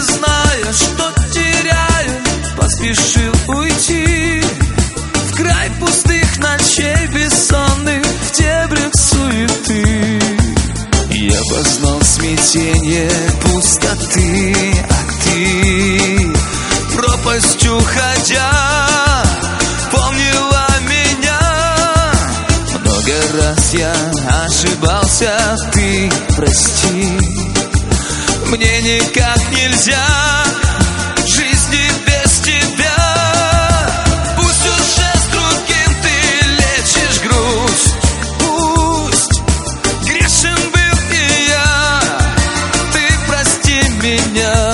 зная, что теряю, поспешил уйти в край пустых ночей бессонных, в дебрях суеты. Я познал смятение пустоты, а ты, пропастью ходя, помнила меня. Много раз я ошибался, ты прости. Мне никак нельзя жизни без тебя. Пусть уже с другим ты лечишь грусть, пусть грешен был и я, ты прости меня.